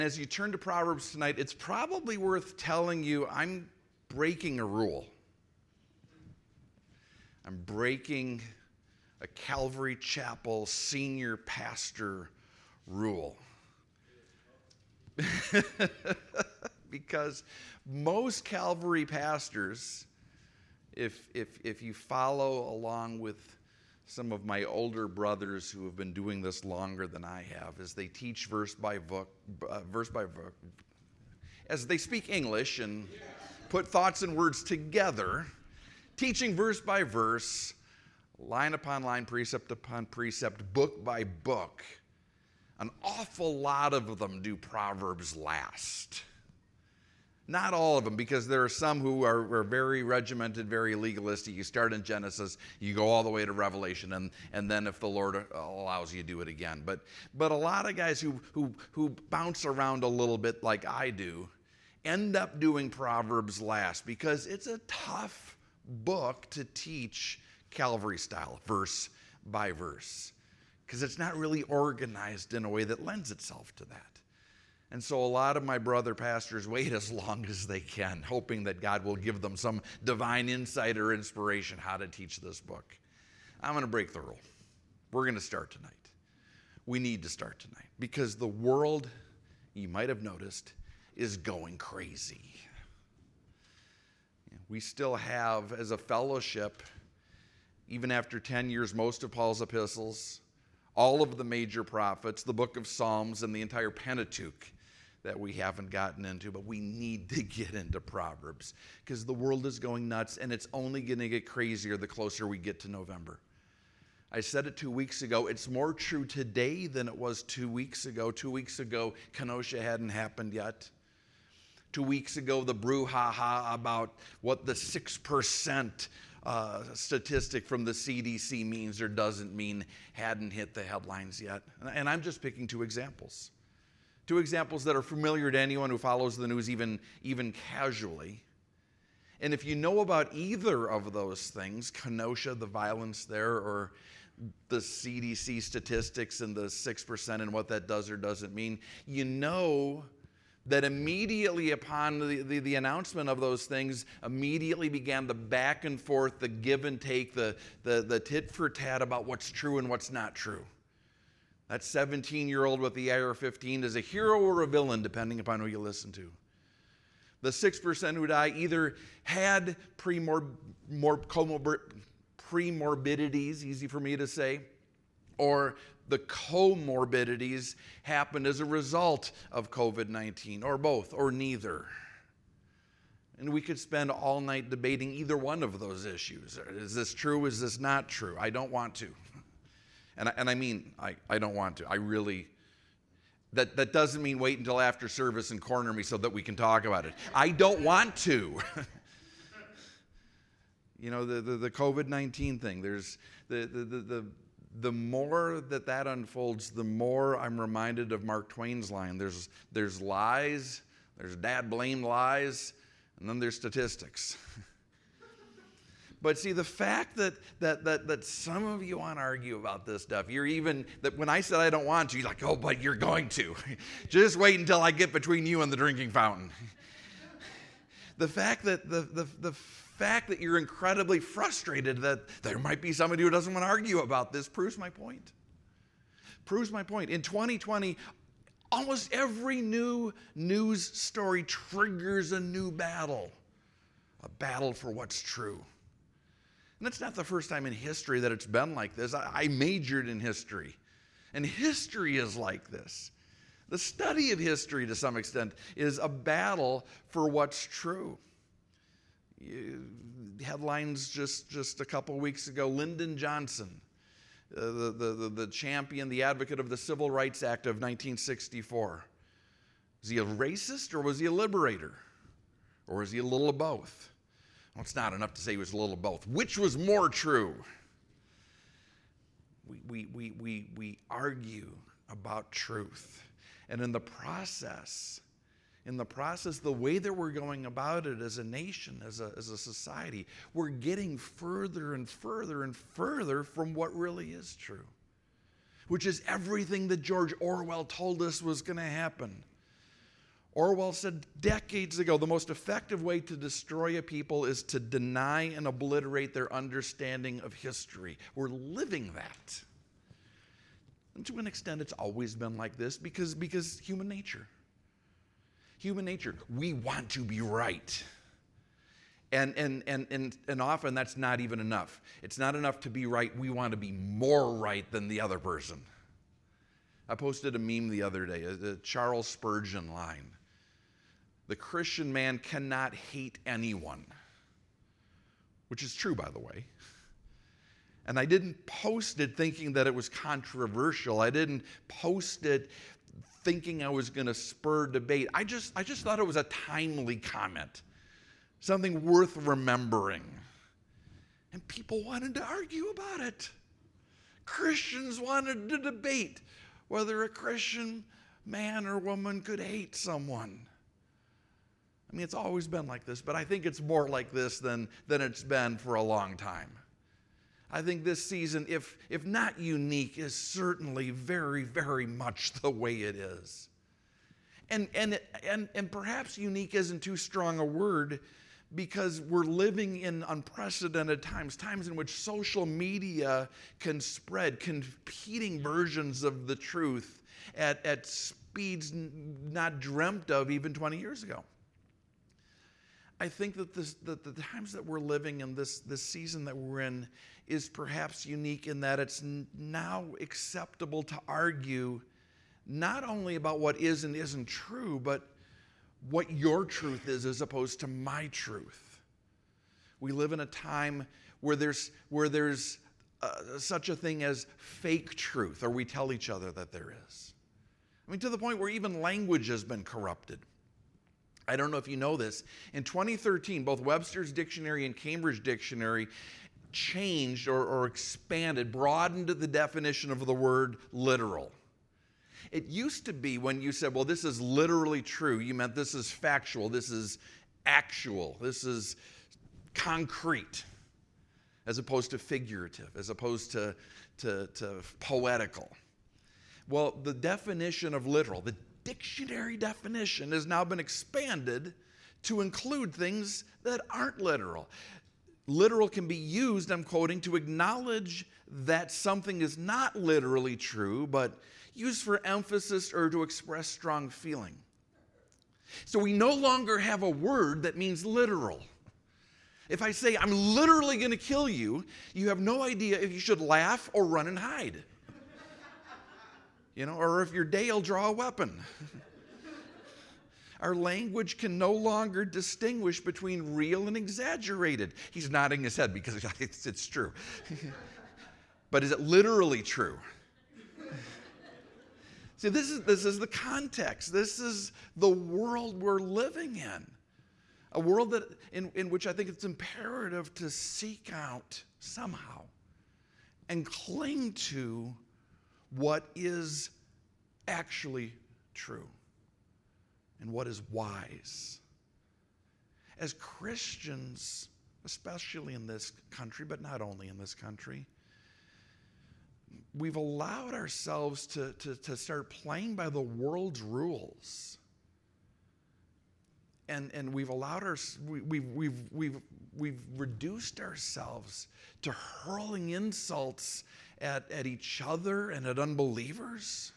As you turn to Proverbs tonight, it's probably worth telling you I'm breaking a rule. I'm breaking a Calvary Chapel senior pastor rule. Because most Calvary pastors, if you follow along with some of my older brothers who have been doing this longer than I have, as they teach verse by verse, as they speak English and put thoughts and words together, teaching verse by verse, line upon line, precept upon precept, book by book, an awful lot of them do Proverbs last. Not all of them, because there are some who are very regimented, very legalistic. You start in Genesis, you go all the way to Revelation, and then if the Lord allows you, do it again. But a lot of guys who bounce around a little bit like I do end up doing Proverbs last, because it's a tough book to teach Calvary style, verse by verse, because it's not really organized in a way that lends itself to that. And so a lot of my brother pastors wait as long as they can, hoping that God will give them some divine insight or inspiration how to teach this book. I'm going to break the rule. We're going to start tonight. We need to start tonight, because the world, you might have noticed, is going crazy. We still have, as a fellowship, even after 10 years, most of Paul's epistles, all of the major prophets, the book of Psalms, and the entire Pentateuch that we haven't gotten into, but we need to get into Proverbs, because the world is going nuts, and it's only going to get crazier the closer we get to November. I said it 2 weeks ago. It's more true today than it was 2 weeks ago. 2 weeks ago, Kenosha hadn't happened yet. 2 weeks ago, the brouhaha about what the 6% statistic from the CDC means or doesn't mean hadn't hit the headlines yet. And I'm just picking two examples. Two examples that are familiar to anyone who follows the news even casually. And if you know about either of those things, Kenosha, the violence there, or the CDC statistics and the 6% and what that does or doesn't mean, you know that immediately upon the announcement of those things, immediately began the back and forth, the give and take, the tit for tat about what's true and what's not true. That 17-year-old with the AR-15 is a hero or a villain, depending upon who you listen to. The 6% who die either had premorbidities, easy for me to say, or the comorbidities happened as a result of COVID-19, or both, or neither. And we could spend all night debating either one of those issues. Is this true? Is this not true? I don't want to. And I mean, I don't want to. I really, that doesn't mean wait until after service and corner me so that we can talk about it. I don't want to. You know, the COVID-19 thing, there's the more that unfolds, the more I'm reminded of Mark Twain's line. There's lies, there's dad-blamed lies, and then there's statistics. But see, the fact that some of you want to argue about this stuff, you're even, that when I said I don't want to, you're like, oh, but you're going to. Just wait until I get between you and the drinking fountain. The fact that the fact that you're incredibly frustrated that there might be somebody who doesn't want to argue about this proves my point. Proves my point. In 2020, almost every new news story triggers a new battle. A battle for what's true. And that's not the first time in history that it's been like this. I majored in history. And history is like this. The study of history, to some extent, is a battle for what's true. Headlines just a couple weeks ago, Lyndon Johnson, the champion, the advocate of the Civil Rights Act of 1964. Was he a racist or was he a liberator? Or was he a little of both? Well, it's not enough to say he was a little of both. Which was more true? We argue about truth. And in the process, the way that we're going about it as a nation, as a society, we're getting further and further and further from what really is true, which is everything that George Orwell told us was going to happen. Orwell said decades ago, the most effective way to destroy a people is to deny and obliterate their understanding of history. We're living that. And to an extent, it's always been like this because human nature. Human nature, we want to be right. And often that's not even enough. It's not enough to be right. We want to be more right than the other person. I posted a meme the other day, a Charles Spurgeon line. The Christian man cannot hate anyone, which is true, by the way. And I didn't post it thinking that it was controversial. I didn't post it thinking I was going to spur debate. I just thought it was a timely comment, something worth remembering. And people wanted to argue about it. Christians wanted to debate whether a Christian man or woman could hate someone. I mean, it's always been like this, but I think it's more like this than it's been for a long time. I think this season, if not unique, is certainly very, very much the way it is. And perhaps unique isn't too strong a word, because we're living in unprecedented times in which social media can spread competing versions of the truth at speeds not dreamt of even 20 years ago. I think that the times that we're living in, this season that we're in, is perhaps unique in that it's now acceptable to argue not only about what is and isn't true, but what your truth is as opposed to my truth. We live in a time where there's such a thing as fake truth, or we tell each other that there is. I mean, to the point where even language has been corrupted. I don't know if you know this. In 2013, both Webster's Dictionary and Cambridge Dictionary changed or expanded, broadened the definition of the word literal. It used to be when you said, well, this is literally true, you meant this is factual, this is actual, this is concrete, as opposed to figurative, as opposed to poetical. Well, the definition of literal, the dictionary definition, has now been expanded to include things that aren't literal. Literal can be used, I'm quoting, to acknowledge that something is not literally true, but used for emphasis or to express strong feeling. So we no longer have a word that means literal. If I say, I'm literally going to kill you, you have no idea if you should laugh or run and hide. Or if you're Dale, draw a weapon. Our language can no longer distinguish between real and exaggerated. He's nodding his head because it's true. But is it literally true? See, this is the context. This is the world we're living in. A world in which I think it's imperative to seek out somehow and cling to what is actually true and what is wise. As Christians, especially in this country, but not only in this country, we've allowed ourselves to start playing by the world's rules. And we've allowed we've reduced ourselves to hurling insults at each other and at unbelievers.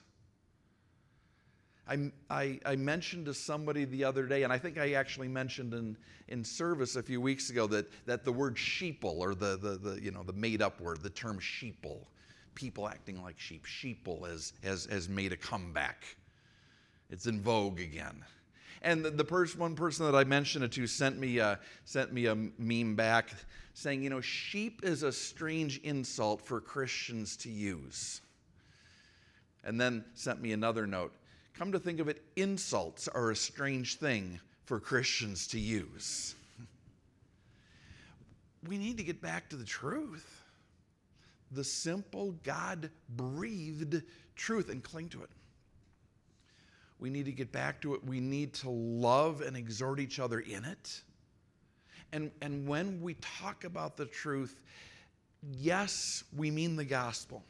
I mentioned to somebody the other day, and I think I actually mentioned in service a few weeks ago that the word sheeple, or the made up word, the term sheeple, people acting like sheep, sheeple has made a comeback. It's in vogue again. And one person that I mentioned it to sent me a meme back saying, sheep is a strange insult for Christians to use. And then sent me another note. Come to think of it, insults are a strange thing for Christians to use. We need to get back to the truth. The simple, God-breathed truth, and cling to it. We need to get back to it. We need to love and exhort each other in it. And when we talk about the truth, yes, we mean the gospel.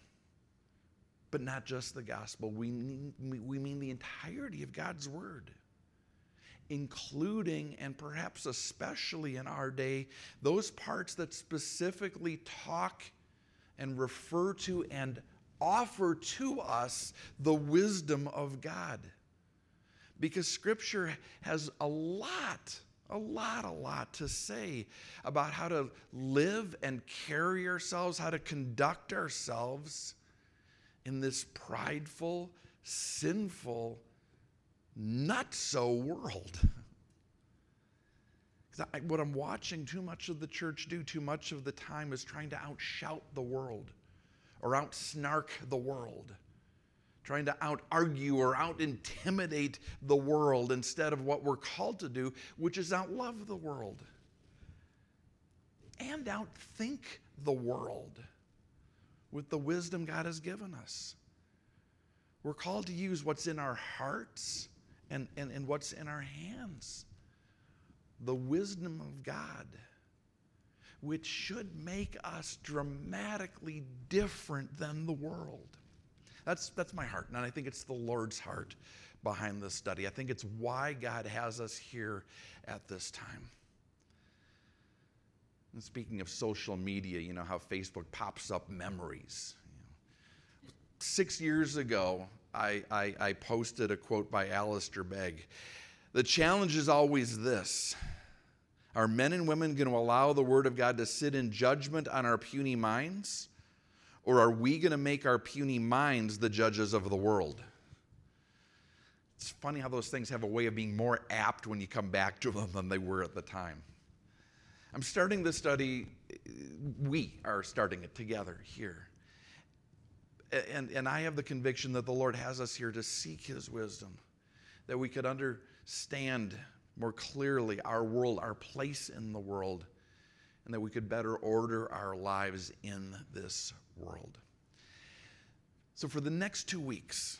But not just the gospel. We mean the entirety of God's word. including and perhaps especially in our day, those parts that specifically talk and refer to and offer to us the wisdom of God. Because Scripture has a lot to say about how to live and carry ourselves, how to conduct ourselves in this prideful, sinful, not-so world. What I'm watching too much of the church do too much of the time is trying to outshout the world or outsnark the world, trying to out-argue or out-intimidate the world instead of what we're called to do, which is outlove the world and outthink the world with the wisdom God has given us. We're called to use what's in our hearts and what's in our hands. The wisdom of God, which should make us dramatically different than the world. That's my heart, and I think it's the Lord's heart behind this study. I think it's why God has us here at this time. And speaking of social media, you know how Facebook pops up memories. 6 years ago, I posted a quote by Alistair Begg. The challenge is always this. Are men and women going to allow the Word of God to sit in judgment on our puny minds? Or are we going to make our puny minds the judges of the world? It's funny how those things have a way of being more apt when you come back to them than they were at the time. I'm starting this study, we are starting it together here. And I have the conviction that the Lord has us here to seek His wisdom, that we could understand more clearly our world, our place in the world, and that we could better order our lives in this world. So for the next 2 weeks,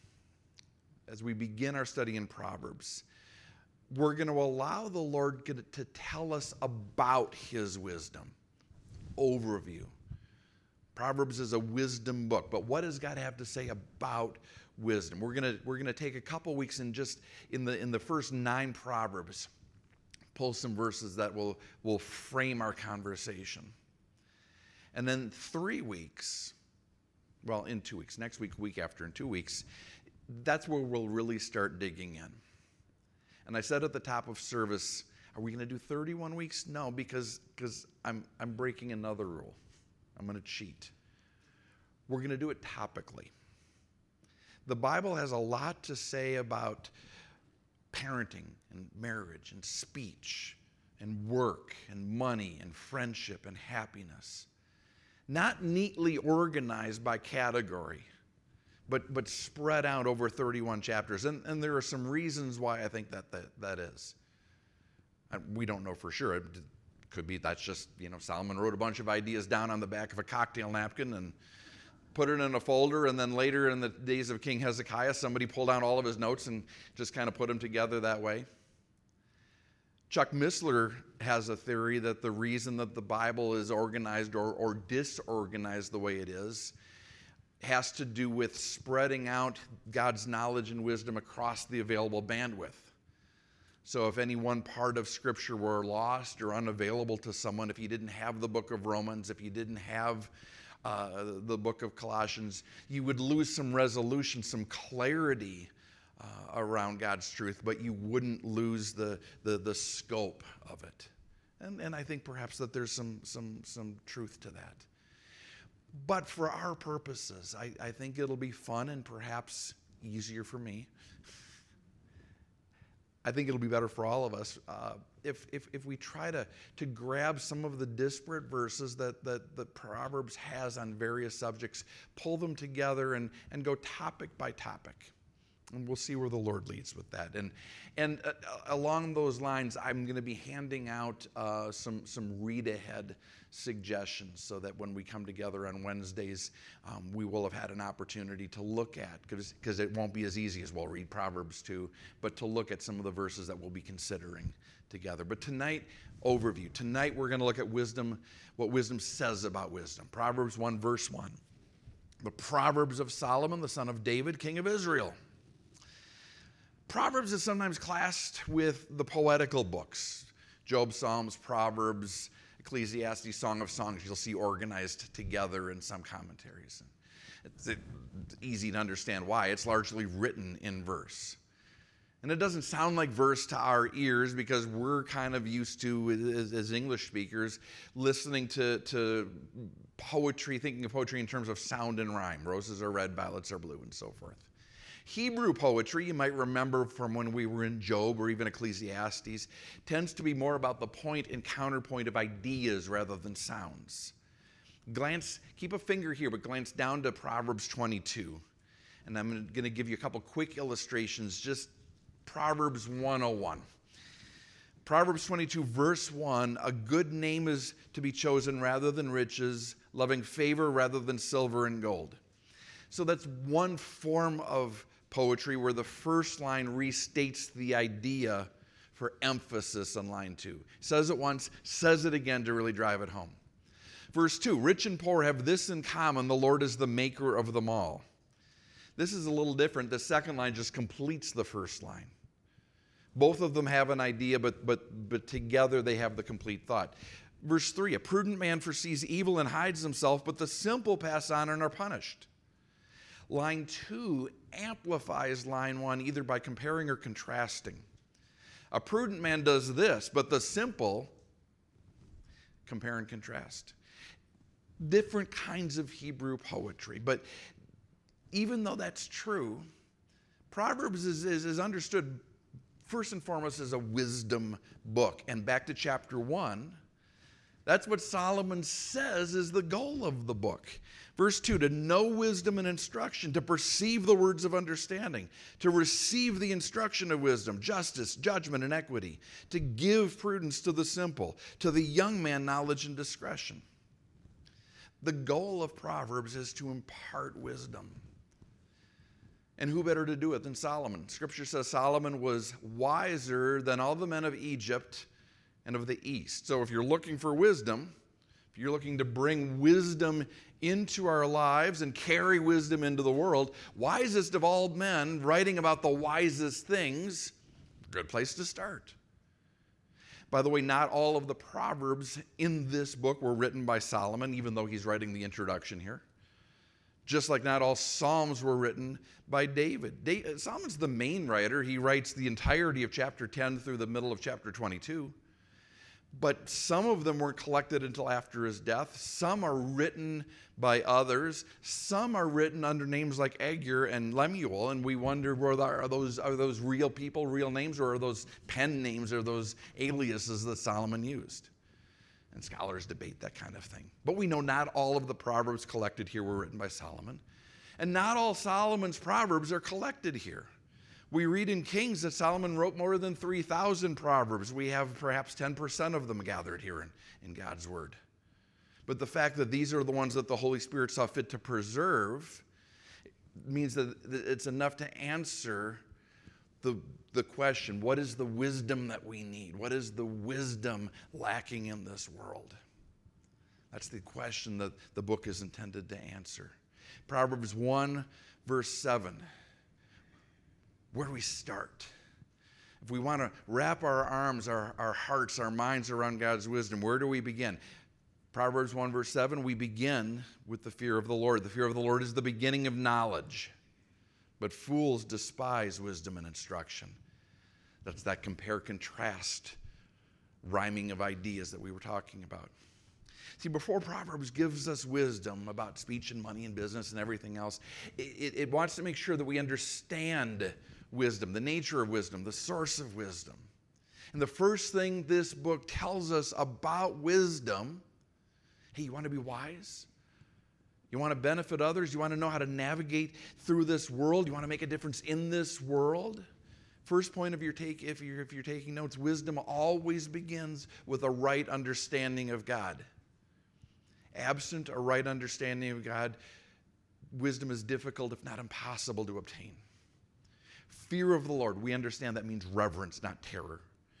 as we begin our study in Proverbs, we're going to allow the Lord to tell us about His wisdom. Overview. Proverbs is a wisdom book, but what does God have to say about wisdom? We're going to take a couple weeks and just in the first 9 Proverbs, pull some verses that will frame our conversation. And then 3 weeks, well, in 2 weeks, next week after, in 2 weeks, that's where we'll really start digging in. And I said at the top of service, are we going to do 31 weeks? No, because I'm breaking another rule. I'm going to cheat. We're going to do it topically. The Bible has a lot to say about parenting and marriage and speech and work and money and friendship and happiness. Not neatly organized by category, but spread out over 31 chapters. And there are some reasons why I think that is. We don't know for sure. It could be that's just, Solomon wrote a bunch of ideas down on the back of a cocktail napkin and put it in a folder, and then later in the days of King Hezekiah, somebody pulled out all of his notes and just kind of put them together that way. Chuck Missler has a theory that the reason that the Bible is organized or disorganized the way it is has to do with spreading out God's knowledge and wisdom across the available bandwidth. So if any one part of Scripture were lost or unavailable to someone, if you didn't have the book of Romans, if you didn't have the book of Colossians, you would lose some resolution, some clarity around God's truth, but you wouldn't lose the scope of it. And I think perhaps that there's some truth to that. But for our purposes, I think it'll be fun and perhaps easier for me. I think it'll be better for all of us if we try to grab some of the disparate verses that Proverbs has on various subjects, pull them together and go topic by topic. And we'll see where the Lord leads with that. And along those lines, I'm going to be handing out some read-ahead suggestions so that when we come together on Wednesdays, we will have had an opportunity to look at, because it won't be as easy as we'll read Proverbs 2, but to look at some of the verses that we'll be considering together. But tonight, overview. Tonight, we're going to look at wisdom, what wisdom says about wisdom. Proverbs 1, verse 1. The Proverbs of Solomon, the son of David, king of Israel. Proverbs is sometimes classed with the poetical books. Job, Psalms, Proverbs, Ecclesiastes, Song of Songs, you'll see organized together in some commentaries. It's easy to understand why. It's largely written in verse. And it doesn't sound like verse to our ears because we're kind of used to, as English speakers, listening to poetry, thinking of poetry in terms of sound and rhyme. Roses are red, violets are blue, and so forth. Hebrew poetry, you might remember from when we were in Job or even Ecclesiastes, tends to be more about the point and counterpoint of ideas rather than sounds. Keep a finger here, but glance down to Proverbs 22. And I'm going to give you a couple quick illustrations, just Proverbs 101. Proverbs 22, verse 1, a good name is to be chosen rather than riches, loving favor rather than silver and gold. So that's one form of poetry where the first line restates the idea for emphasis on line 2. Says it once, says it again to really drive it home. Verse 2, rich and poor have this in common, the Lord is the maker of them all. This is a little different. The second line just completes the first line. Both of them have an idea, but together they have the complete thought. Verse 3, a prudent man foresees evil and hides himself, but the simple pass on and are punished. Line 2 amplifies line 1 either by comparing or contrasting. A prudent man does this, but the simple compare and contrast. Different kinds of Hebrew poetry, but even though that's true, Proverbs is understood first and foremost as a wisdom book. And back to chapter 1, that's what Solomon says is the goal of the book. Verse 2, to know wisdom and instruction, to perceive the words of understanding, to receive the instruction of wisdom, justice, judgment, and equity, to give prudence to the simple, to the young man knowledge and discretion. The goal of Proverbs is to impart wisdom. And who better to do it than Solomon? Scripture says Solomon was wiser than all the men of Egypt and of the East. So if you're looking for wisdom, if you're looking to bring wisdom into our lives and carry wisdom into the world, wisest of all men, writing about the wisest things, good place to start. By the way, not all of the Proverbs in this book were written by Solomon, even though he's writing the introduction here. Just like not all Psalms were written by David. Solomon's the main writer. He writes the entirety of chapter 10 through the middle of chapter 22. But some of them weren't collected until after his death. Some are written by others. Some are written under names like Agur and Lemuel, and we wonder, are those real people, real names, or are those pen names, or those aliases that Solomon used? And scholars debate that kind of thing. But we know not all of the Proverbs collected here were written by Solomon. And not all Solomon's Proverbs are collected here. We read in Kings that Solomon wrote more than 3,000 Proverbs. We have perhaps 10% of them gathered here in God's Word. But the fact that these are the ones that the Holy Spirit saw fit to preserve means that it's enough to answer the question, what is the wisdom that we need? What is the wisdom lacking in this world? That's the question that the book is intended to answer. Proverbs 1, verse 7. Where do we start? If we want to wrap our arms, our hearts, our minds around God's wisdom, where do we begin? Proverbs 1, verse 7, we begin with the fear of the Lord. The fear of the Lord is the beginning of knowledge, but fools despise wisdom and instruction. That's that compare-contrast rhyming of ideas that we were talking about. See, before Proverbs gives us wisdom about speech and money and business and everything else, it wants to make sure that we understand wisdom, the nature of wisdom, the source of wisdom. And the first thing this book tells us about wisdom, hey, you want to be wise? You want to benefit others? You want to know how to navigate through this world? You want to make a difference in this world? First point of your take, if you're taking notes, wisdom always begins with a right understanding of God. Absent a right understanding of God, wisdom is difficult, if not impossible, to obtain. Fear of the Lord, we understand that means reverence, not terror.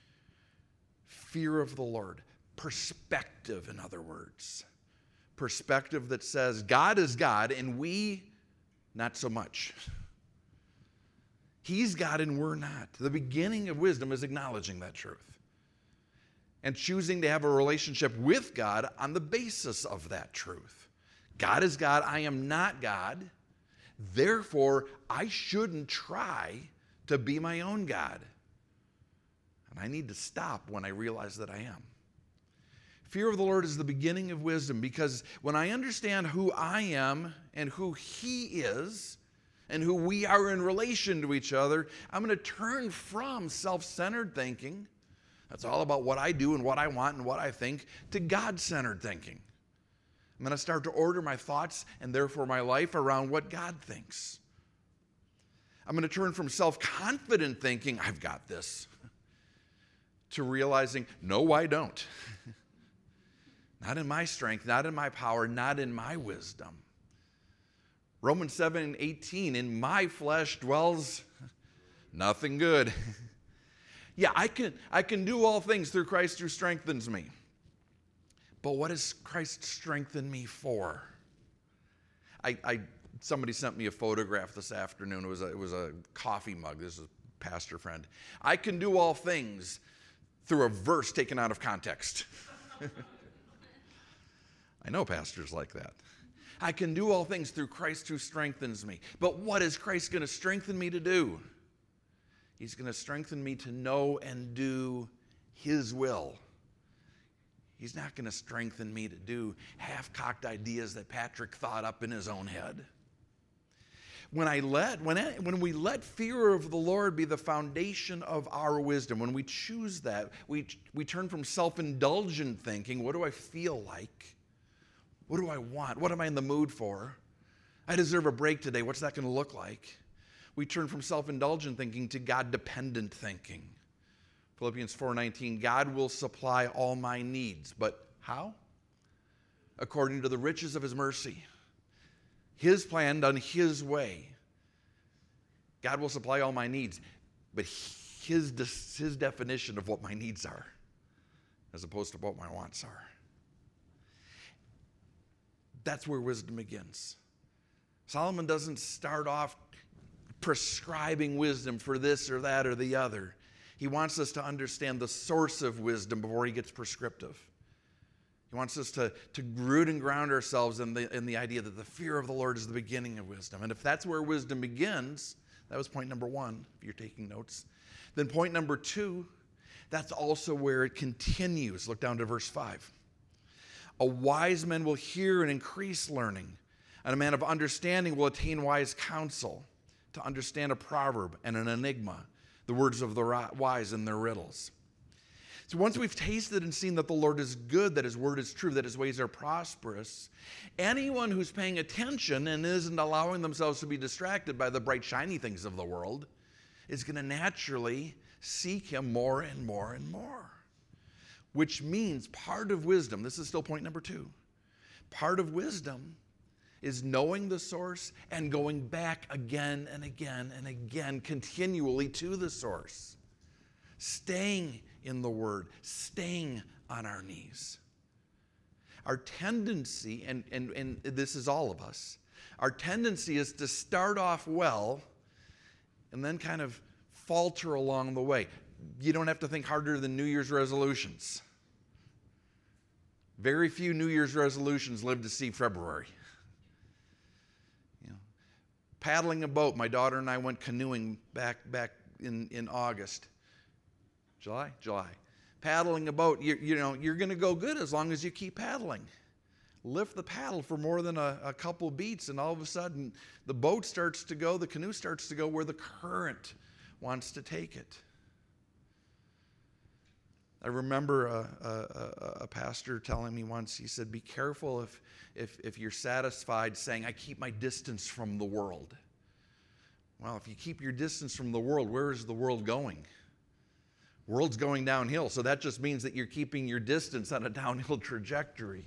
Fear of the Lord, perspective, in other words. Perspective that says God is God and we, not so much. He's God and we're not. The beginning of wisdom is acknowledging that truth and choosing to have a relationship with God on the basis of that truth. God is God. I am not God. Therefore, I shouldn't try to be my own God. And I need to stop when I realize that I am. Fear of the Lord is the beginning of wisdom, because when I understand who I am and who He is and who we are in relation to each other, I'm going to turn from self-centered thinking, that's all about what I do and what I want and what I think, to God-centered thinking. I'm going to start to order my thoughts and therefore my life around what God thinks. I'm going to turn from self-confident thinking, I've got this, to realizing, no, I don't. Not in my strength, not in my power, not in my wisdom. Romans 7:18, in my flesh dwells nothing good. Yeah, I can do all things through Christ who strengthens me. But what does Christ strengthen me for? Somebody sent me a photograph this afternoon. It was a coffee mug. This is a pastor friend. I can do all things through a verse taken out of context. I know pastors like that. I can do all things through Christ who strengthens me. But what is Christ going to strengthen me to do? He's going to strengthen me to know and do His will. He's not going to strengthen me to do half-cocked ideas that Patrick thought up in his own head. When we let fear of the Lord be the foundation of our wisdom, when we choose that, we turn from self-indulgent thinking, what do I feel like? What do I want? What am I in the mood for? I deserve a break today. What's that going to look like? We turn from self-indulgent thinking to God-dependent thinking. Philippians 4:19, God will supply all my needs. But how? According to the riches of His mercy. His plan done His way. God will supply all my needs. But His definition of what my needs are, as opposed to what my wants are. That's where wisdom begins. Solomon doesn't start off prescribing wisdom for this or that or the other. He wants us to understand the source of wisdom before he gets prescriptive. He wants us to root and ground ourselves in the idea that the fear of the Lord is the beginning of wisdom. And if that's where wisdom begins, that was point number 1, if you're taking notes. Then point number 2, that's also where it continues. Look down to verse 5. A wise man will hear and increase learning, and a man of understanding will attain wise counsel, to understand a proverb and an enigma, the words of the wise and their riddles. So once we've tasted and seen that the Lord is good, that His word is true, that His ways are prosperous, anyone who's paying attention and isn't allowing themselves to be distracted by the bright, shiny things of the world is going to naturally seek Him more and more and more. Which means part of wisdom, this is still point number 2, part of wisdom is knowing the source and going back again and again and again continually to the source. Staying in the Word, staying on our knees. Our tendency, and this is all of us, our tendency is to start off well and then kind of falter along the way. You don't have to think harder than New Year's resolutions. Very few New Year's resolutions live to see February. Paddling a boat, my daughter and I went canoeing back in August. July? Paddling a boat, you're going to go good as long as you keep paddling. Lift the paddle for more than a couple beats, and all of a sudden the boat starts to go, the canoe starts to go where the current wants to take it. I remember a pastor telling me once, he said, be careful if you're satisfied saying, I keep my distance from the world. Well, if you keep your distance from the world, where is the world going? World's going downhill, so that just means that you're keeping your distance on a downhill trajectory.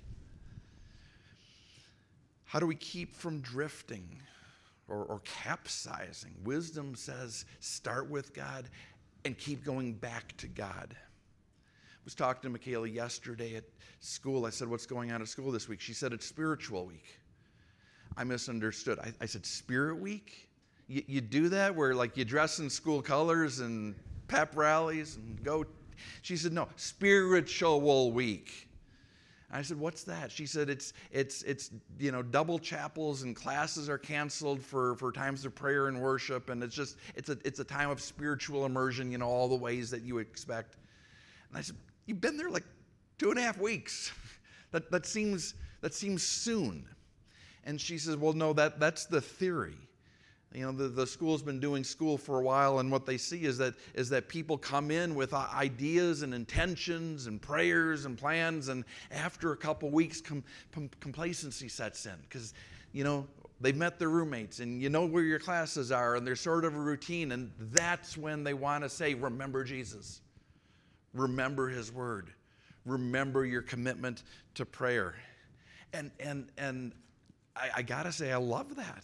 How do we keep from drifting or capsizing? Wisdom says start with God and keep going back to God. I was talking to Michaela yesterday at school. I said, what's going on at school this week? She said, it's spiritual week. I misunderstood. I said, Spirit Week? You do that where like you dress in school colors and pep rallies and go? She said, no, spiritual week. I said, what's that? She said, it's double chapels and classes are canceled for times of prayer and worship, and it's a time of spiritual immersion, all the ways that you would expect. And I said, you've been there like 2.5 weeks. That seems soon. And she says, well, no, that's the theory. The school's been doing school for a while, and what they see is that people come in with ideas and intentions and prayers and plans, and after a couple weeks, complacency sets in because, they've met their roommates, and you know where your classes are, and there's sort of a routine, and that's when they want to say, remember Jesus. Remember His Word. Remember your commitment to prayer. And I got to say, I love that.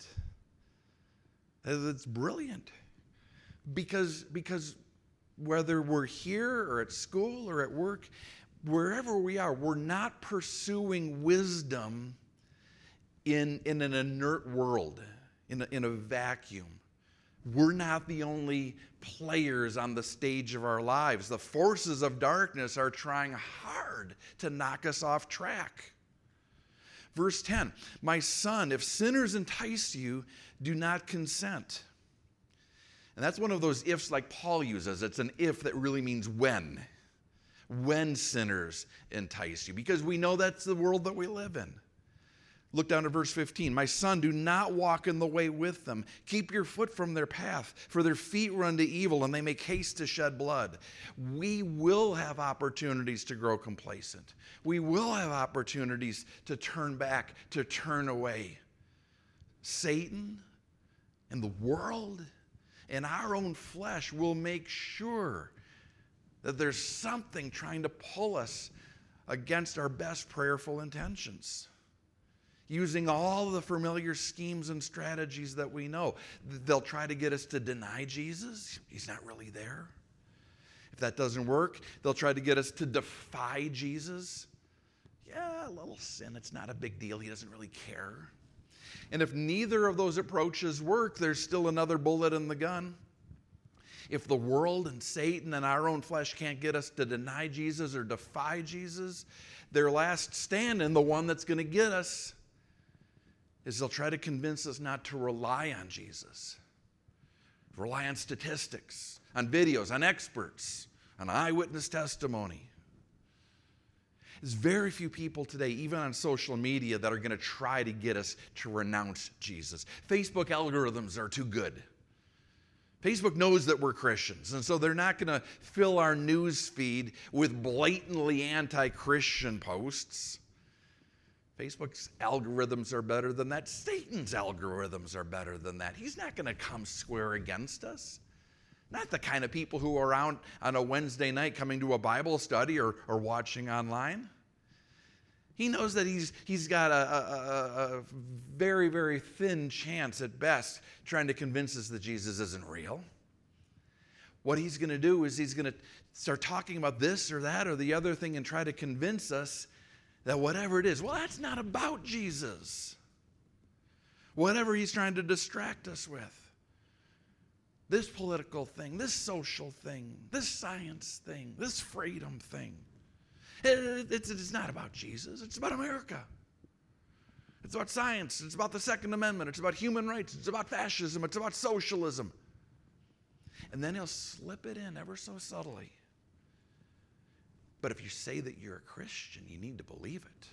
It's brilliant because whether we're here or at school or at work, wherever we are, we're not pursuing wisdom in an inert world, in a vacuum. We're not the only players on the stage of our lives. The forces of darkness are trying hard to knock us off track. Verse 10, my son, if sinners entice you, do not consent. And that's one of those ifs like Paul uses. It's an if that really means when. When sinners entice you. Because we know that's the world that we live in. Look down at verse 15. My son, do not walk in the way with them. Keep your foot from their path, for their feet run to evil, and they make haste to shed blood. We will have opportunities to grow complacent. We will have opportunities to turn back, to turn away. Satan and the world and our own flesh will make sure that there's something trying to pull us against our best prayerful intentions. Using all the familiar schemes and strategies that we know. They'll try to get us to deny Jesus. He's not really there. If that doesn't work, they'll try to get us to defy Jesus. Yeah, a little sin, it's not a big deal. He doesn't really care. And if neither of those approaches work, there's still another bullet in the gun. If the world and Satan and our own flesh can't get us to deny Jesus or defy Jesus, their last stand, and the one that's going to get us, is they'll try to convince us not to rely on Jesus. Rely on statistics, on videos, on experts, on eyewitness testimony. There's very few people today, even on social media, that are going to try to get us to renounce Jesus. Facebook algorithms are too good. Facebook knows that we're Christians, and so they're not going to fill our news feed with blatantly anti-Christian posts. Facebook's algorithms are better than that. Satan's algorithms are better than that. He's not going to come square against us. Not the kind of people who are out on a Wednesday night coming to a Bible study or watching online. He knows that he's got a very, very thin chance at best trying to convince us that Jesus isn't real. What he's going to do is he's going to start talking about this or that or the other thing and try to convince us that whatever it is, well, that's not about Jesus. Whatever he's trying to distract us with. This political thing, this social thing, this science thing, this freedom thing. It's not about Jesus. It's about America. It's about science. It's about the Second Amendment. It's about human rights. It's about fascism. It's about socialism. And then he'll slip it in ever so subtly. But if you say that you're a Christian, you need to believe it.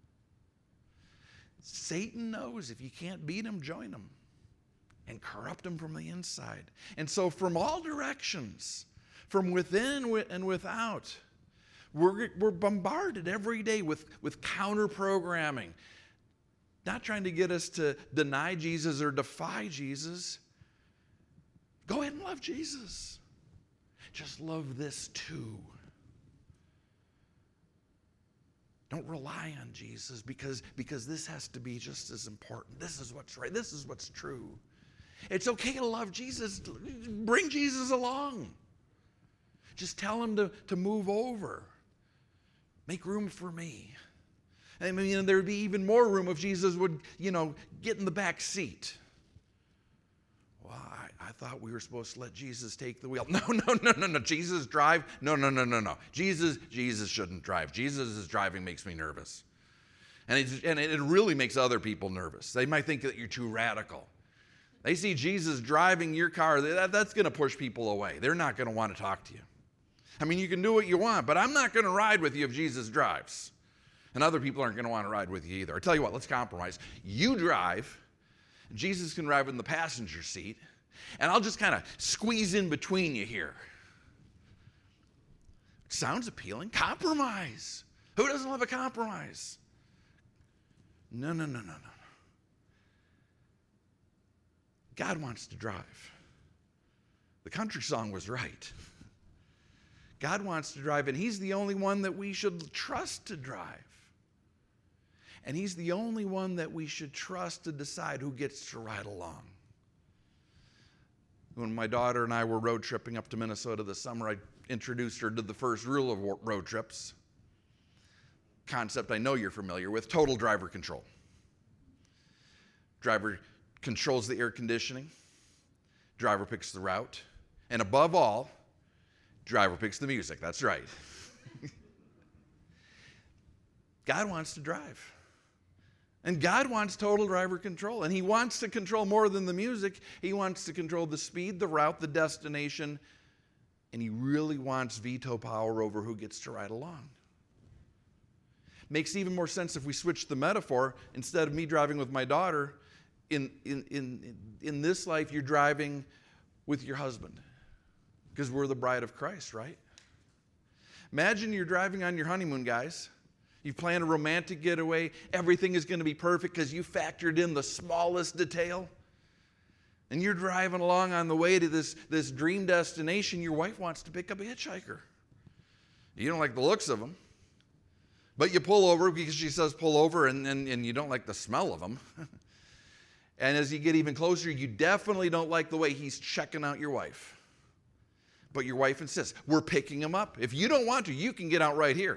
Satan knows if you can't beat him, join him and corrupt him from the inside. And so from all directions, from within and without, we're bombarded every day with counter-programming. Not trying to get us to deny Jesus or defy Jesus. Go ahead and love Jesus. Just love this too. Don't rely on Jesus because this has to be just as important. This is what's right. This is what's true. It's okay to love Jesus. Bring Jesus along. Just tell him to move over. Make room for me. I mean, there would be even more room if Jesus would, get in the back seat. Wow, well, I thought we were supposed to let Jesus take the wheel. No. Jesus drive? No. Jesus shouldn't drive. Jesus' driving makes me nervous. And it really makes other people nervous. They might think that you're too radical. They see Jesus driving your car, that's going to push people away. They're not going to want to talk to you. I mean, you can do what you want, but I'm not going to ride with you if Jesus drives. And other people aren't going to want to ride with you either. I tell you what, let's compromise. You drive, Jesus can ride in the passenger seat, and I'll just kind of squeeze in between you here. Sounds appealing. Compromise. Who doesn't love a compromise? No. God wants to drive. The country song was right. God wants to drive, and he's the only one that we should trust to drive. And he's the only one that we should trust to decide who gets to ride along. When my daughter and I were road tripping up to Minnesota this summer, I introduced her to the first rule of road trips. Concept I know you're familiar with, total driver control. Driver controls the air conditioning. Driver picks the route. And above all, driver picks the music. That's right. God wants to drive. And God wants total driver control. And he wants to control more than the music. He wants to control the speed, the route, the destination. And he really wants veto power over who gets to ride along. Makes even more sense if we switch the metaphor. Instead of me driving with my daughter, in this life, you're driving with your husband. Because we're the bride of Christ, right? Imagine you're driving on your honeymoon, guys. You've planned a romantic getaway. Everything is going to be perfect because you factored in the smallest detail. And you're driving along on the way to this dream destination. Your wife wants to pick up a hitchhiker. You don't like the looks of them. But you pull over because she says pull over, and you don't like the smell of them. And as you get even closer, you definitely don't like the way he's checking out your wife. But your wife insists, we're picking him up. If you don't want to, you can get out right here.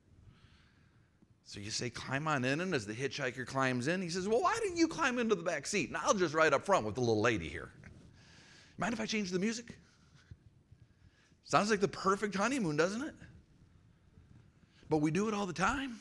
So you say, climb on in, and as the hitchhiker climbs in, he says, well, why didn't you climb into the back seat? And I'll just ride up front with the little lady here. Mind if I change the music? Sounds like the perfect honeymoon, doesn't it? But we do it all the time.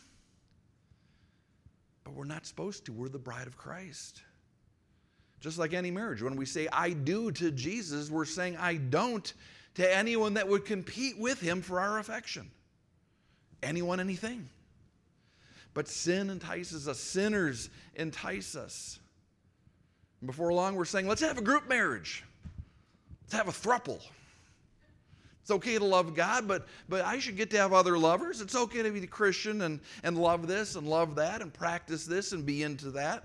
But we're not supposed to. We're the bride of Christ. Just like any marriage, when we say I do to Jesus, we're saying I don't to anyone that would compete with him for our affection. Anyone, anything. But sin entices us. Sinners entice us. And before long, we're saying, let's have a group marriage. Let's have a throuple. It's okay to love God, but I should get to have other lovers. It's okay to be a Christian and love this and love that and practice this and be into that.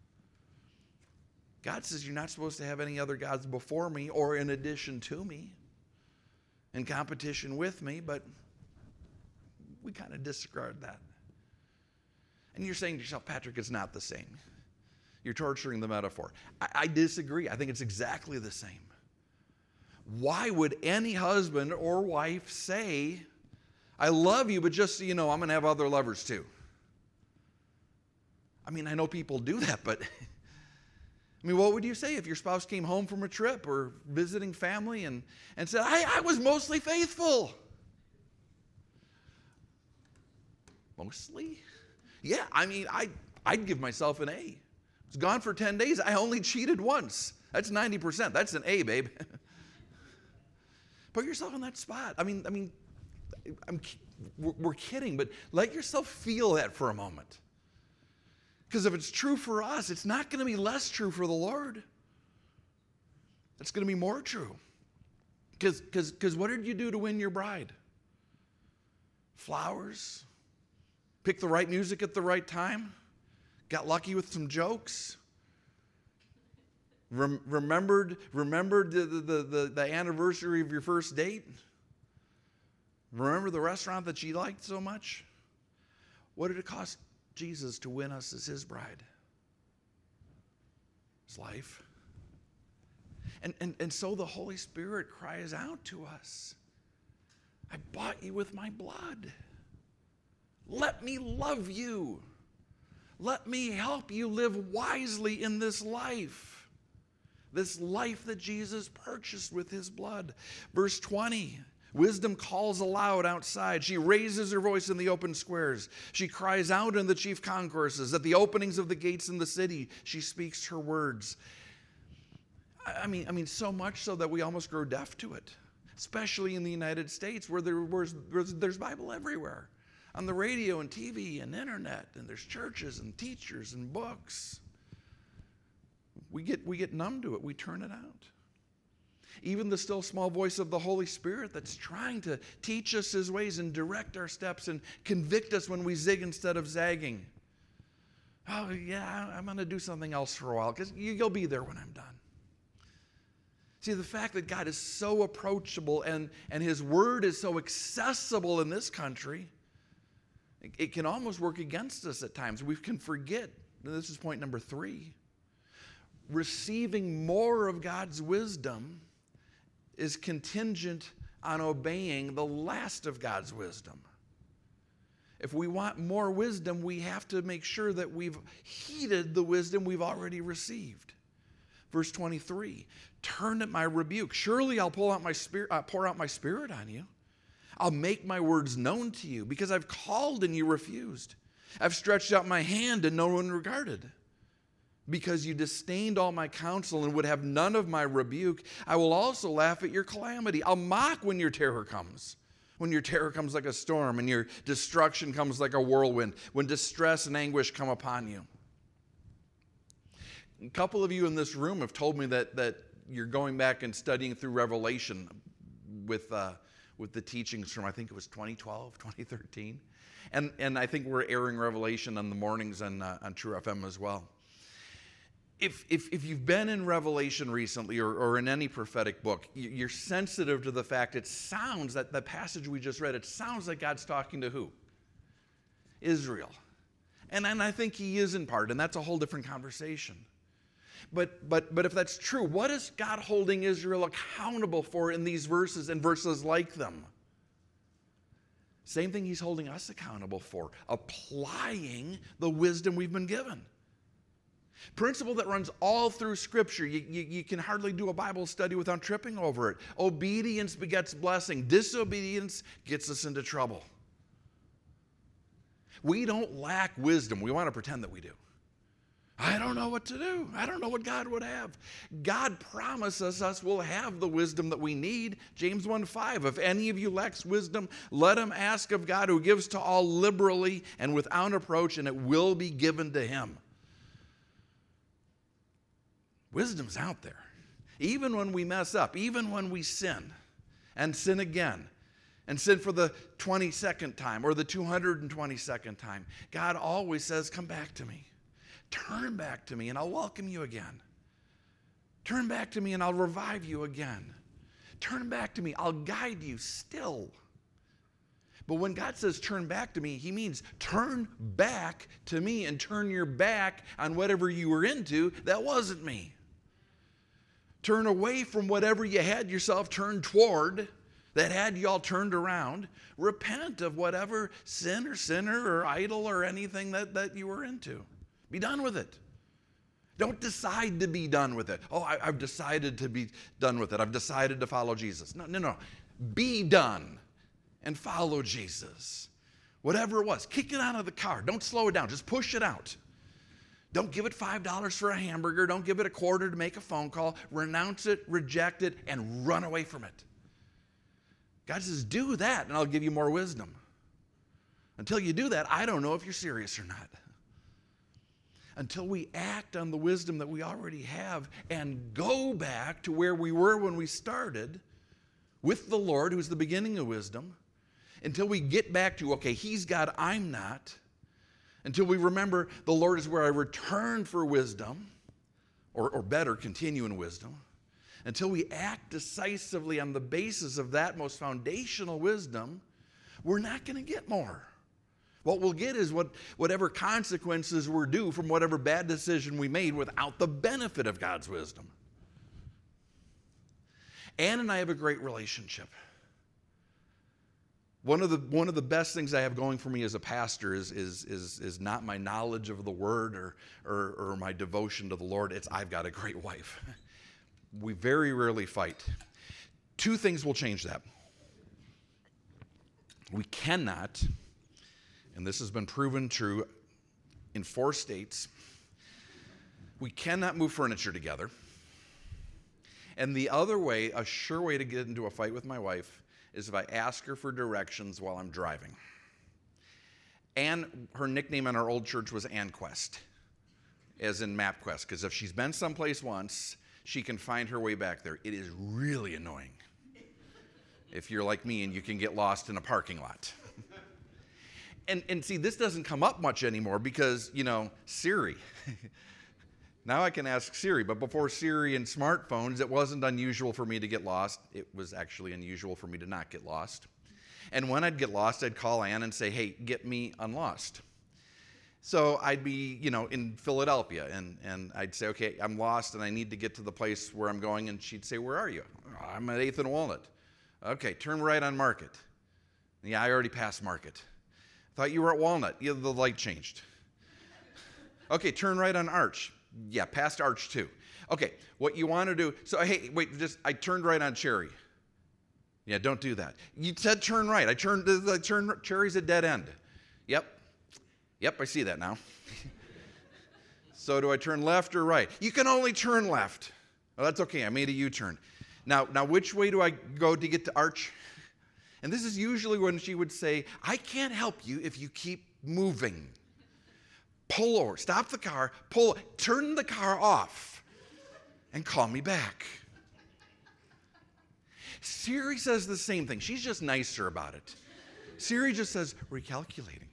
God says you're not supposed to have any other gods before me or in addition to me, in competition with me, but we kind of disregard that. And you're saying to yourself, Patrick, it's not the same. You're torturing the metaphor. I disagree. I think it's exactly the same. Why would any husband or wife say, I love you, but just so you know, I'm going to have other lovers too? I mean, I know people do that, but I mean, what would you say if your spouse came home from a trip or visiting family and said, I was mostly faithful? Mostly? Yeah, I mean, I'd give myself an A. I was gone for 10 days. I only cheated once. That's 90%. That's an A, babe. Put yourself in that spot. I mean, we're kidding, but let yourself feel that for a moment. Because if it's true for us, it's not going to be less true for the Lord. It's going to be more true. Because what did you do to win your bride? Flowers? Pick the right music at the right time? Got lucky with some jokes? Remembered the anniversary of your first date? Remember the restaurant that you liked so much? What did it cost Jesus to win us as his bride? His life. And so the Holy Spirit cries out to us, I bought you with my blood. Let me love you. Let me help you live wisely in this life. This life that Jesus purchased with his blood. Verse 20, wisdom calls aloud outside. She raises her voice in the open squares. She cries out in the chief concourses. At the openings of the gates in the city, she speaks her words. I mean, so much so that we almost grow deaf to it, especially in the United States where there's Bible everywhere, on the radio and TV and internet, and there's churches and teachers and books. We get numb to it. We turn it out. Even the still small voice of the Holy Spirit that's trying to teach us his ways and direct our steps and convict us when we zig instead of zagging. Oh, yeah, I'm going to do something else for a while because you'll be there when I'm done. See, the fact that God is so approachable and his word is so accessible in this country, it can almost work against us at times. We can forget, and this is point number 3, receiving more of God's wisdom is contingent on obeying the last of God's wisdom. If we want more wisdom, we have to make sure that we've heeded the wisdom we've already received. Verse 23, turn at my rebuke. Surely I'll pour out my spirit on you. I'll make my words known to you because I've called and you refused. I've stretched out my hand and no one regarded. Because you disdained all my counsel and would have none of my rebuke, I will also laugh at your calamity. I'll mock when your terror comes. When your terror comes like a storm and your destruction comes like a whirlwind. When distress and anguish come upon you. A couple of you in this room have told me that you're going back and studying through Revelation with the teachings from, I think it was 2012, 2013. And I think we're airing Revelation on the mornings on True FM as well. If you've been in Revelation recently or in any prophetic book, you're sensitive to the fact it sounds, that the passage we just read, it sounds like God's talking to who? Israel. And I think he is in part, and that's a whole different conversation. But if that's true, what is God holding Israel accountable for in these verses and verses like them? Same thing he's holding us accountable for, applying the wisdom we've been given. Principle that runs all through Scripture. You can hardly do a Bible study without tripping over it. Obedience begets blessing. Disobedience gets us into trouble. We don't lack wisdom. We want to pretend that we do. I don't know what to do. I don't know what God would have. God promises us we'll have the wisdom that we need. James 1:5, if any of you lacks wisdom, let him ask of God who gives to all liberally and without reproach, and it will be given to him. Wisdom's out there. Even when we mess up, even when we sin and sin again and sin for the 22nd time or the 222nd time, God always says, come back to me. Turn back to me and I'll welcome you again. Turn back to me and I'll revive you again. Turn back to me, I'll guide you still. But when God says turn back to me, he means turn back to me and turn your back on whatever you were into that wasn't me. Turn away from whatever you had yourself turned toward that had you all turned around. Repent of whatever sin or sinner or idol or anything that you were into. Be done with it. Don't decide to be done with it. Oh, I've decided to be done with it. I've decided to follow Jesus. No. Be done and follow Jesus. Whatever it was, kick it out of the car. Don't slow it down. Just push it out. Don't give it $5 for a hamburger. Don't give it a quarter to make a phone call. Renounce it, reject it, and run away from it. God says, do that, and I'll give you more wisdom. Until you do that, I don't know if you're serious or not. Until we act on the wisdom that we already have and go back to where we were when we started with the Lord, who's the beginning of wisdom, until we get back to, okay, he's God, I'm not, until we remember the Lord is where I return for wisdom, or better, continue in wisdom, until we act decisively on the basis of that most foundational wisdom, we're not going to get more. What we'll get is whatever consequences we're due from whatever bad decision we made without the benefit of God's wisdom. Ann and I have a great relationship. One of the best things I have going for me as a pastor is not my knowledge of the Word or my devotion to the Lord. It's I've got a great wife. We very rarely fight. Two things will change that. We cannot, and this has been proven true in 4 states, we cannot move furniture together. And the other way, a sure way to get into a fight with my wife, is if I ask her for directions while I'm driving. And her nickname in our old church was AnQuest, as in MapQuest, because if she's been someplace once, she can find her way back there. It is really annoying if you're like me and you can get lost in a parking lot. And see, this doesn't come up much anymore because, Siri. Now I can ask Siri, but before Siri and smartphones, it wasn't unusual for me to get lost. It was actually unusual for me to not get lost. And when I'd get lost, I'd call Ann and say, hey, get me unlost. So I'd be, in Philadelphia, and I'd say, okay, I'm lost and I need to get to the place where I'm going. And she'd say, where are you? Oh, I'm at 8th and Walnut. Okay, turn right on Market. Yeah, I already passed Market. Thought you were at Walnut. Yeah, the light changed. Okay, turn right on Arch. Yeah, past Arch too. Okay, what you want to do, so hey, wait, I turned right on Cherry. Yeah, don't do that. You said turn right. Cherry's a dead end. Yep, I see that now. So do I turn left or right? You can only turn left. Well, that's okay, I made a U-turn. Now which way do I go to get to Arch? And this is usually when she would say, I can't help you if you keep moving. Pull over, stop the car, turn the car off, and call me back. Siri says the same thing. She's just nicer about it. Siri just says, recalculating.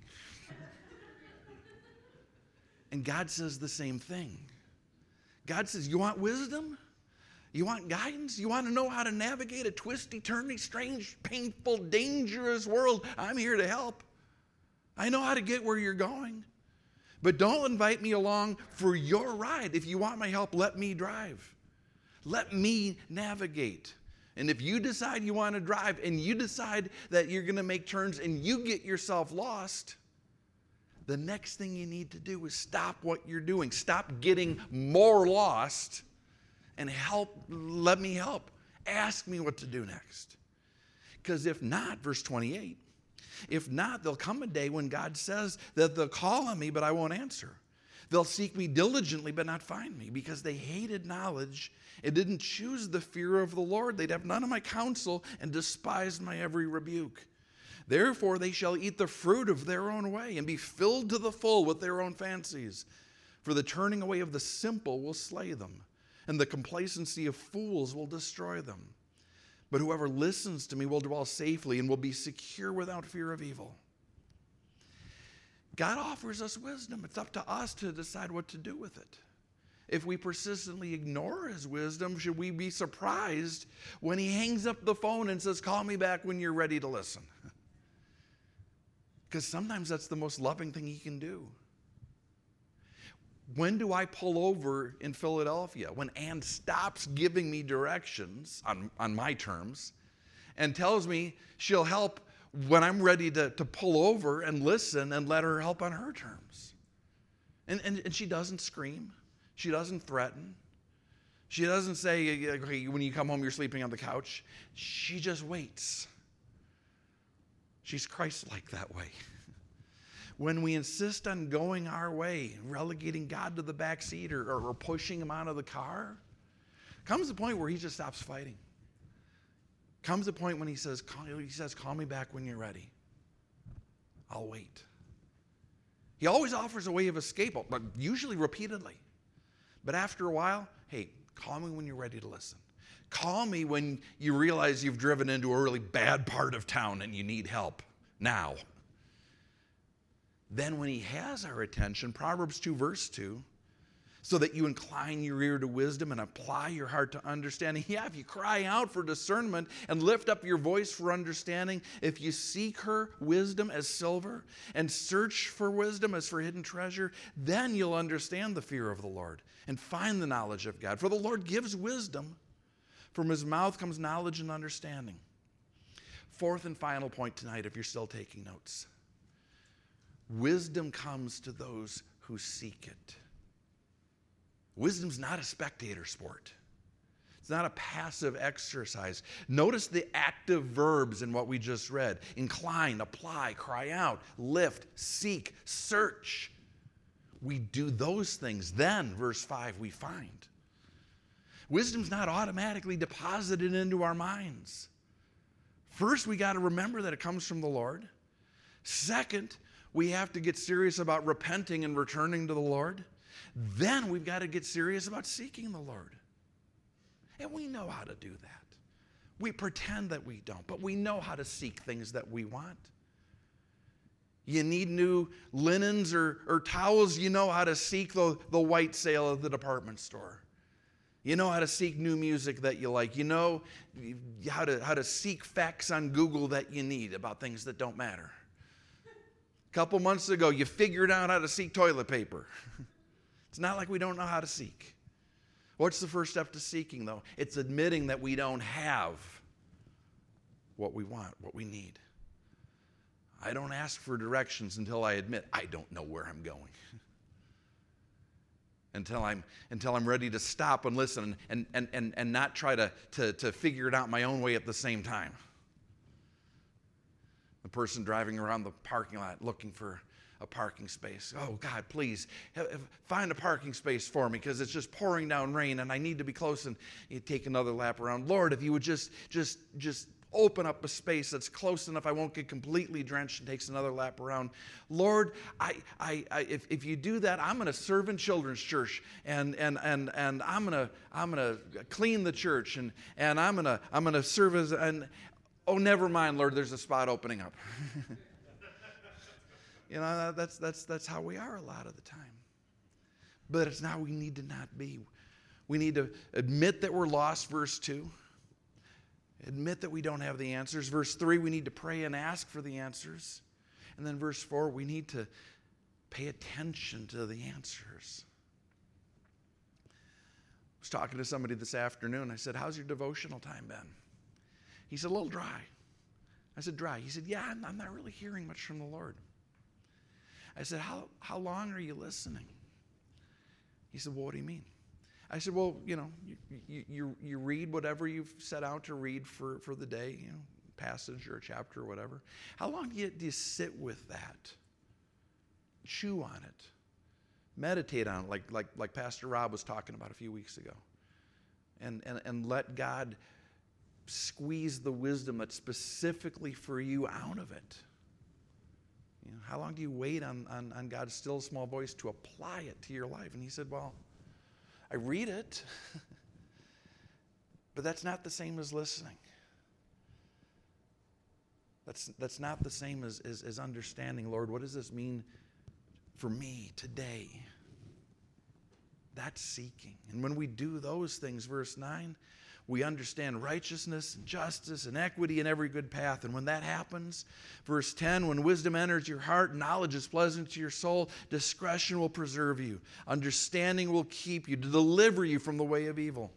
And God says the same thing. God says, you want wisdom? You want guidance? You want to know how to navigate a twisty, turny, strange, painful, dangerous world? I'm here to help. I know how to get where you're going. But don't invite me along for your ride. If you want my help, let me drive. Let me navigate. And if you decide you want to drive and you decide that you're going to make turns and you get yourself lost, the next thing you need to do is stop what you're doing. Stop getting more lost and let me help. Ask me what to do next. Because if not, verse 28, if not, there'll come a day when God says that they'll call on me, but I won't answer. They'll seek me diligently, but not find me, because they hated knowledge and didn't choose the fear of the Lord. They'd have none of my counsel and despised my every rebuke. Therefore, they shall eat the fruit of their own way and be filled to the full with their own fancies. For the turning away of the simple will slay them, and the complacency of fools will destroy them. But whoever listens to me will dwell safely and will be secure without fear of evil. God offers us wisdom. It's up to us to decide what to do with it. If we persistently ignore his wisdom, should we be surprised when he hangs up the phone and says, call me back when you're ready to listen? Because sometimes that's the most loving thing he can do. When do I pull over in Philadelphia? When Ann stops giving me directions on my terms and tells me she'll help when I'm ready to pull over and listen and let her help on her terms. And she doesn't scream. She doesn't threaten. She doesn't say, okay, when you come home, you're sleeping on the couch. She just waits. She's Christ-like that way. When we insist on going our way, relegating God to the back seat or pushing him out of the car, comes a point where he just stops fighting. Comes a point when he says, call me back when you're ready. I'll wait. He always offers a way of escape, but usually repeatedly. But after a while, hey, call me when you're ready to listen. Call me when you realize you've driven into a really bad part of town and you need help now. Then when he has our attention, Proverbs 2 verse 2, so that you incline your ear to wisdom and apply your heart to understanding. Yeah, if you cry out for discernment and lift up your voice for understanding, if you seek her wisdom as silver and search for wisdom as for hidden treasure, then you'll understand the fear of the Lord and find the knowledge of God. For the Lord gives wisdom. From his mouth comes knowledge and understanding. Fourth and final point tonight, if you're still taking notes. Wisdom comes to those who seek it. Wisdom's not a spectator sport. It's not a passive exercise. Notice the active verbs in what we just read. Incline, apply, cry out, lift, seek, search. We do those things. Then, verse 5, we find. Wisdom's not automatically deposited into our minds. First, we got to remember that it comes from the Lord. Second, we have to get serious about repenting and returning to the Lord. Then we've got to get serious about seeking the Lord. And we know how to do that. We pretend that we don't, but we know how to seek things that we want. You need new linens or towels, you know how to seek the white sale at the department store. You know how to seek new music that you like. You know how to seek facts on Google that you need about things that don't matter. A couple months ago, you figured out how to seek toilet paper. It's not like we don't know how to seek. What's the first step to seeking, though? It's admitting that we don't have what we want, what we need. I don't ask for directions until I admit I don't know where I'm going. Until I'm ready to stop and listen and not try to figure it out my own way at the same time. The person driving around the parking lot looking for a parking space. Oh, God, please find a parking space for me because it's just pouring down rain and I need to be close. And you take another lap around. Lord, if you would just open up a space that's close enough I won't get completely drenched, and takes another lap around. Lord, if you do that, I'm going to serve in children's church and I'm going to clean the church and I'm going to serve as oh, never mind, Lord, there's a spot opening up. You know, that's how we are a lot of the time. But it's not we need to not be. We need to admit that we're lost, verse 2. Admit that we don't have the answers. Verse 3, we need to pray and ask for the answers. And then verse 4, we need to pay attention to the answers. I was talking to somebody this afternoon. I said, how's your devotional time been? He said, a little dry. I said, dry. He said, yeah, I'm not really hearing much from the Lord. I said, how long are you listening? He said, well, what do you mean? I said, well, you know, you read whatever you've set out to read for the day, you know, passage or a chapter or whatever. How long do you sit with that? Chew on it. Meditate on it, like Pastor Rob was talking about a few weeks ago. And let God squeeze the wisdom that's specifically for you out of it. You know, how long do you wait on God's still small voice to apply it to your life? And he said, well, I read it, but that's not the same as listening. That's not the same as understanding, Lord, what does this mean for me today? That's seeking. And when we do those things, verse 9, we understand righteousness and justice and equity in every good path. And when that happens, verse 10, when wisdom enters your heart, knowledge is pleasant to your soul, discretion will preserve you, understanding will keep you, to deliver you from the way of evil.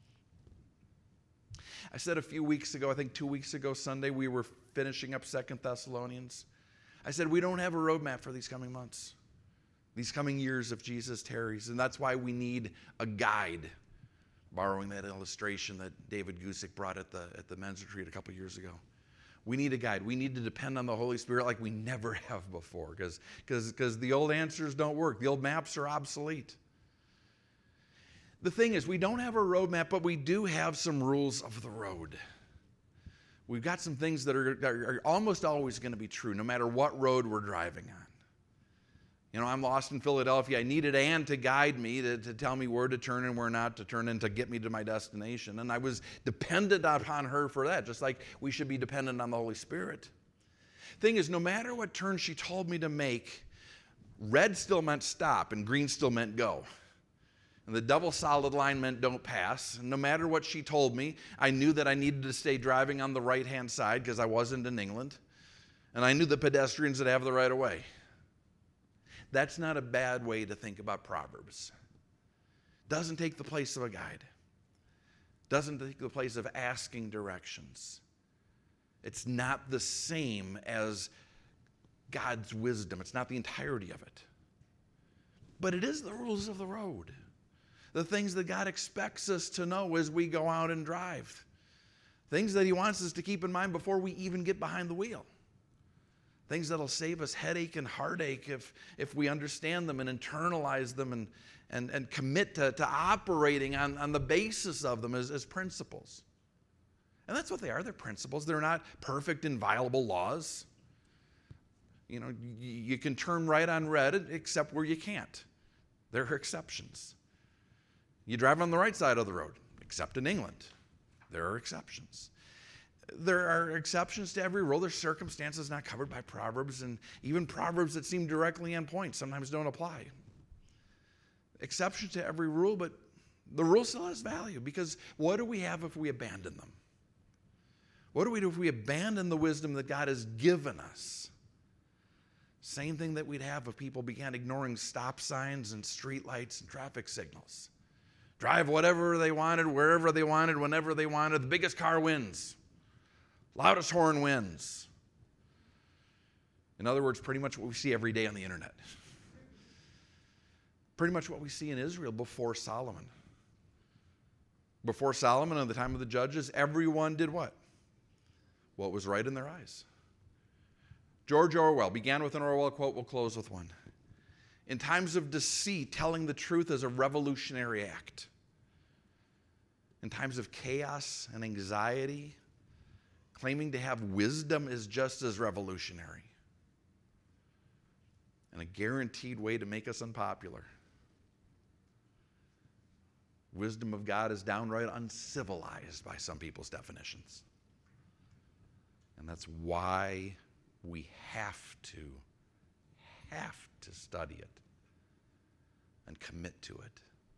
I said a few weeks ago, I think 2 weeks ago Sunday, we were finishing up 2 Thessalonians. I said we don't have a roadmap for these coming months, these coming years if Jesus tarries. And that's why we need a guide. Borrowing that illustration that David Gusick brought at the men's retreat a couple years ago. We need a guide. We need to depend on the Holy Spirit like we never have before because the old answers don't work. The old maps are obsolete. The thing is, we don't have a roadmap, but we do have some rules of the road. We've got some things that are almost always going to be true no matter what road we're driving on. You know, I'm lost in Philadelphia. I needed Ann to guide me, to tell me where to turn and where not to turn and to get me to my destination. And I was dependent upon her for that, just like we should be dependent on the Holy Spirit. Thing is, no matter what turn she told me to make, red still meant stop and green still meant go. And the double solid line meant don't pass. And no matter what she told me, I knew that I needed to stay driving on the right-hand side because I wasn't in England. And I knew the pedestrians would have the right of way. That's not a bad way to think about Proverbs. Doesn't take the place of a guide. Doesn't take the place of asking directions. It's not the same as God's wisdom. It's not the entirety of it. But it is the rules of the road. The things that God expects us to know as we go out and drive. Things that he wants us to keep in mind before we even get behind the wheel. Things that'll save us headache and heartache if we understand them and internalize them and commit to operating on the basis of them as principles. And that's what they are. They're principles. They're not perfect, inviolable laws. You know, you can turn right on red except where you can't. There are exceptions. You drive on the right side of the road, except in England. There are exceptions. There are exceptions to every rule. There's circumstances not covered by Proverbs, and even Proverbs that seem directly on point sometimes don't apply. Exceptions to every rule, but the rule still has value, because what do we have if we abandon them? What do we do if we abandon the wisdom that God has given us? Same thing that we'd have if people began ignoring stop signs and street lights and traffic signals. Drive whatever they wanted, wherever they wanted, whenever they wanted. The biggest car wins. Loudest horn wins. In other words, pretty much what we see every day on the internet. Pretty much what we see in Israel before Solomon. Before Solomon, at the time of the judges, everyone did what? What was right in their eyes. George Orwell began with an Orwell quote. We'll close with one. In times of deceit, telling the truth is a revolutionary act. In times of chaos and anxiety, claiming to have wisdom is just as revolutionary. And a guaranteed way to make us unpopular. Wisdom of God is downright uncivilized by some people's definitions. And that's why we have to study it and commit to it.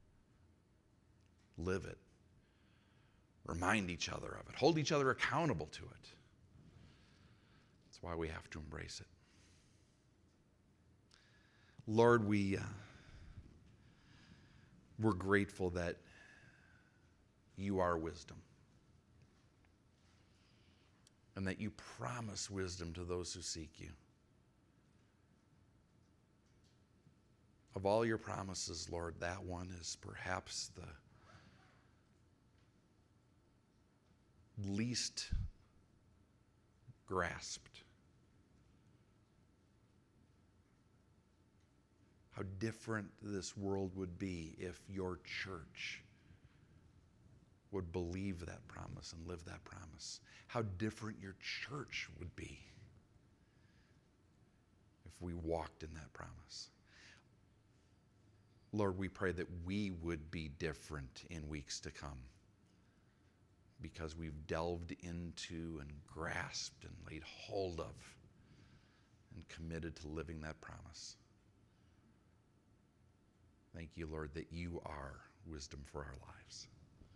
Live it. Remind each other of it. Hold each other accountable to it. That's why we have to embrace it. Lord, we're grateful that you are wisdom. And that you promise wisdom to those who seek you. Of all your promises, Lord, that one is perhaps the least grasped. How different this world would be if your church would believe that promise and live that promise. How different your church would be if we walked in that promise. Lord, we pray that we would be different in weeks to come, because we've delved into and grasped and laid hold of and committed to living that promise. Thank you, Lord, that you are wisdom for our lives.